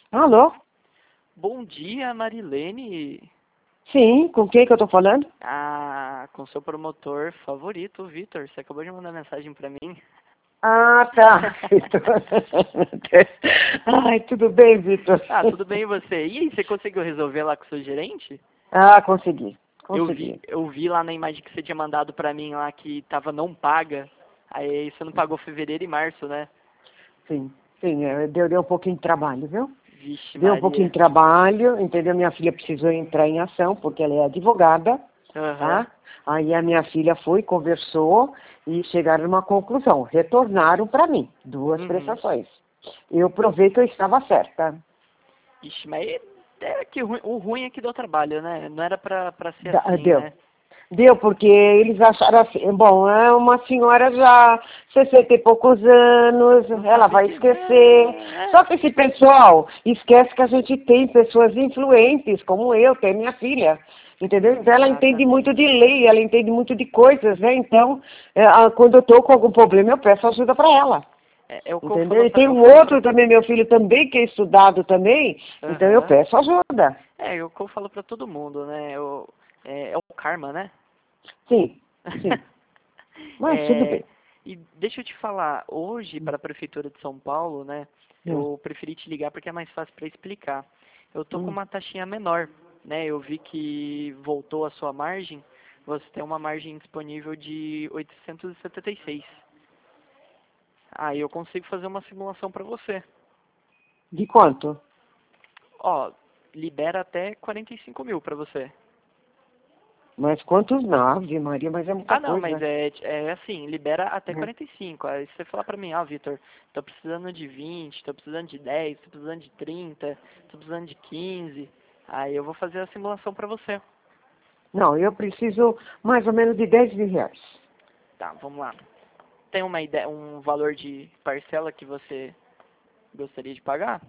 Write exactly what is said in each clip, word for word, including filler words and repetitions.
Alô? Bom dia, Marilene. Sim, com quem que eu tô falando? Ah, com seu promotor favorito, o Vitor. Você acabou de mandar mensagem pra mim. Ah, tá. Vitor. Ai, tudo bem, Vitor? Ah, tudo bem e você? E aí, você conseguiu resolver lá com o seu gerente? Ah, consegui. Eu vi, Consegui. eu vi lá na imagem que você tinha mandado pra mim lá que tava não paga. Aí você não pagou fevereiro e março, né? Sim, sim, é, deu, deu um pouquinho de trabalho, viu? Vixe, Deu um pouquinho Maria. de trabalho, entendeu? Minha filha precisou entrar em ação, porque ela é advogada, Aham. tá? Aí a minha filha foi, conversou e chegaram numa conclusão. Retornaram para mim duas Uhum. prestações. Eu provei que eu estava certa. Ixi, mas é que ru- o ruim é que deu trabalho, né? Não era pra, pra ser Da- assim, Deu. né? Deu, porque eles acharam assim, bom, é uma senhora já sessenta e poucos anos, Não ela sabe vai que... esquecer. É, Só que esse pessoal esquece que a gente tem pessoas influentes, como eu, tem minha filha. Entendeu? Então ela entende muito exatamente. de lei, ela entende muito de coisas, né? Então, é, a- quando eu estou com algum problema, eu peço ajuda para ela. É, é o que eu Entendeu? falo E pra, tem eu um falo pra... outro também, meu filho também, que é estudado também, então eu Aham. peço ajuda. É, é o que eu falo pra todo mundo, né? Eu, é, é o karma, né? Sim, sim. Mas tudo É, bem. e deixa eu te falar, hoje para a Prefeitura de São Paulo, né? Hum, Eu preferi te ligar porque é mais fácil para explicar. Eu tô com hum. uma taxinha menor, né? Eu vi que voltou a sua margem. Você tem uma margem disponível de oitocentos e setenta e seis. Aí eu consigo fazer uma simulação para você. De quanto? Ó, libera até quarenta e cinco mil para você. Mas quantos nove, Maria? Mas é muita Ah, não, mas coisa. é, é assim, libera até Né? quarenta e cinco. Aí você fala pra mim, ah, Vitor, tô precisando de vinte, tô precisando de dez, tô precisando de trinta, tô precisando de quinze. Aí eu vou fazer a simulação pra você. Não, eu preciso mais ou menos de dez mil reais. Tá, vamos lá. Tem uma ideia, um valor de parcela que você gostaria de pagar?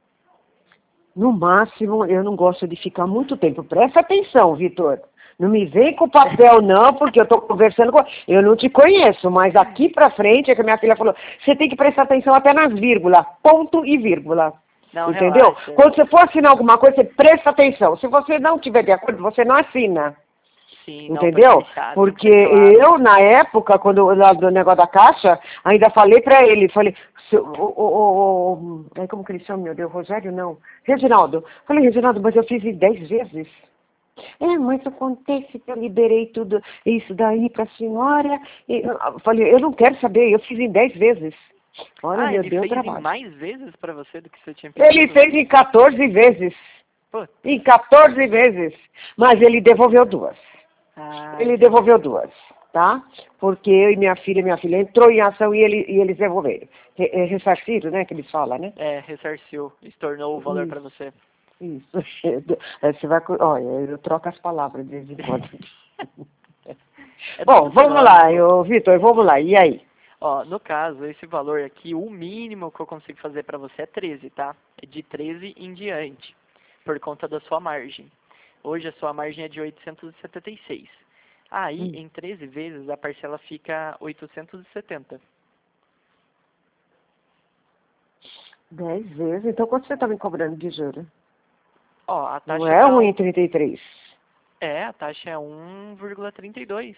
No máximo, eu não gosto de ficar muito tempo. Presta atenção, Vitor. Não me vem com papel, não, porque eu estou conversando com. Eu não te conheço, mas aqui pra frente é que a minha filha falou: você tem que prestar atenção até nas vírgulas, ponto e vírgula. Não, Entendeu? relaxa. Quando você for assinar alguma coisa, você presta atenção. Se você não tiver de acordo, você não assina. Sim, não, pode Entendeu? deixar, tem que Porque ser claro. eu, na época, quando lá do negócio da caixa, ainda falei pra ele, falei, seu- o, o, o, o- ai, como que ele chama, meu Deus, Rogério não, Reginaldo. Falei, Reginaldo, mas eu fiz em dez vezes. É, mas acontece que eu liberei tudo isso daí pra senhora. E eu falei, eu não quero saber, eu fiz em dez vezes. Olha, Ah, meu ele Deus, fez em trabalho. mais vezes pra você do que você tinha Ele pedido? fez em quatorze vezes. Putz. Em quatorze vezes. Mas ele devolveu duas. Ah, Ele entendi. devolveu duas, tá? Porque eu e minha filha, minha filha entrou em ação e, ele, e eles devolveram. Re, é ressarcido, né, que eles falam, né? É, ressarciu, estornou o valor pra Isso, você. isso. Aí você vai, co- olha, eu troco as palavras de vez em quando. É Bom, tudo vamos lá, sinônimo. eu, Vitor, vamos lá, e aí? Ó, no caso, esse valor aqui, o mínimo que eu consigo fazer pra você é treze, tá? É de treze em diante, por conta da sua margem. Hoje a sua margem é de oitocentos e setenta e seis. Aí, Hum, em treze vezes, a parcela fica oitocentos e setenta. dez vezes, então quanto você está me cobrando de juros? Ó, a Não taxa é tá... um e trinta e três. É, a taxa é um vírgula trinta e dois.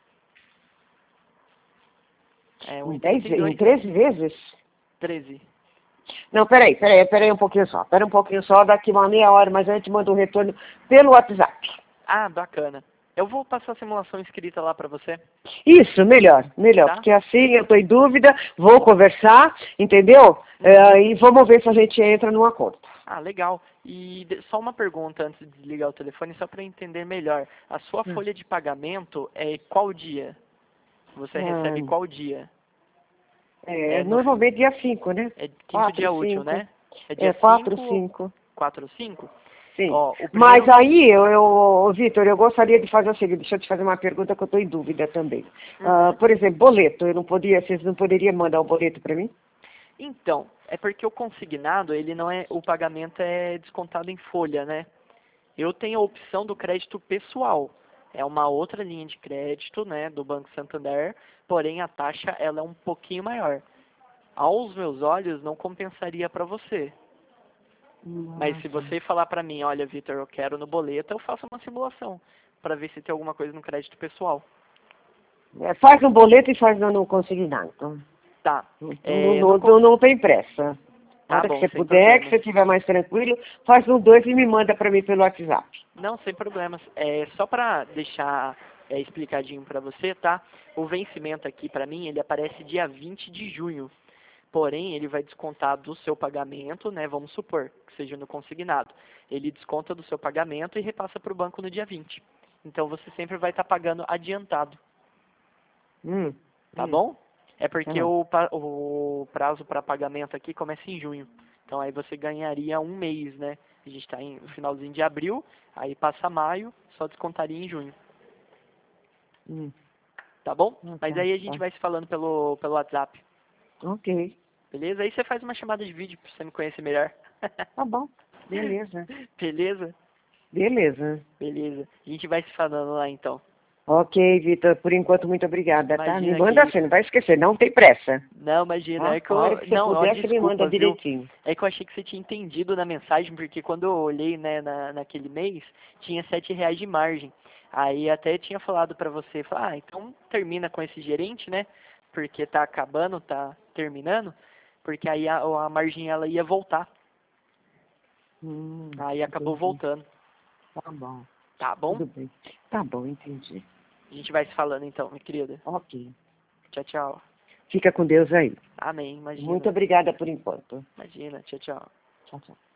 É Em dez, em um vírgula trinta e dois. treze vezes? treze. Não, peraí, peraí, peraí um pouquinho só. Peraí um pouquinho só, daqui uma meia hora, mas a gente manda um retorno pelo WhatsApp. Ah, bacana. Eu vou passar a simulação escrita lá pra você, Isso, melhor, melhor, tá? porque assim eu estou em dúvida, vou conversar, entendeu? Uhum. É, e vamos ver se a gente entra num acordo. Ah, legal. E de- só uma pergunta antes de desligar o telefone, só para entender melhor. A sua Hum. folha de pagamento é qual dia? Você recebe Ah, qual dia? é, É no f- normalmente dia cinco, né? é quinto Quatro, dia útil, cinco. né? É dia É, quatro, cinco, cinco. quatro ou cinco? Sim. Ó, o Mas primeiro. aí, eu, eu, Vitor, eu gostaria de fazer o seguinte, deixa eu te fazer uma pergunta que eu estou em dúvida também. Ah, Uhum. por exemplo, boleto, eu não podia, vocês não poderiam mandar o boleto para mim? Então, é porque o consignado, ele não é, o pagamento é descontado em folha, né? Eu tenho a opção do crédito pessoal. É uma outra linha de crédito, né, do Banco Santander, porém a taxa ela é um pouquinho maior. Aos meus olhos não compensaria para você. Mas se você falar pra mim, olha, Vitor, eu quero no boleto, eu faço uma simulação pra ver se tem alguma coisa no crédito pessoal. É, faz no boleto e faz no, no consignado. Tá. Não, É, não, no não, não tem pressa. Na Tá hora que bom, você sem puder, que problemas. você estiver mais tranquilo, faz no dois e me manda para mim pelo WhatsApp. Não, sem problemas. É só para deixar é, explicadinho para você, tá? O vencimento aqui para mim, ele aparece dia vinte de junho. Porém, ele vai descontar do seu pagamento, né? Vamos supor que seja no consignado. Ele desconta do seu pagamento e repassa para o banco no dia vinte. Então você sempre vai estar pagando adiantado, Hum, tá hum, bom? É porque tá. o, pa- o prazo para pagamento aqui começa em junho. Então aí você ganharia um mês, né? A gente está no finalzinho de abril, aí passa maio, só descontaria em junho, Hum, tá bom? ah, Mas tá, aí a gente tá. vai se falando pelo, pelo WhatsApp, Ok. beleza? Aí você faz uma chamada de vídeo pra você me conhecer melhor. Tá bom. Beleza. Beleza? Beleza. Beleza. A gente vai se falando lá então. Ok, Vitor. Por enquanto, muito obrigada, tá? Me Imagina que manda assim, isso. não vai esquecer. Não tem pressa. Não, imagina, Tá? é que A hora eu. que você Não, ó, puder, você me manda desculpa, viu? direitinho. É que eu achei que você tinha entendido na mensagem, porque quando eu olhei, né, na, naquele mês, tinha sete reais de margem. Aí até tinha falado pra você, falar, ah, então termina com esse gerente, né? Porque tá acabando, tá terminando, porque aí a, a margem ela ia voltar. Hum, Aí acabou entendi. voltando. Tá bom. Tá bom? Tudo bem. Tá bom, entendi. A gente vai se falando então, minha querida. Ok. Tchau, tchau. Fica com Deus aí. Amém, imagina. Muito obrigada por enquanto. Imagina, tchau, tchau. Tchau, tchau.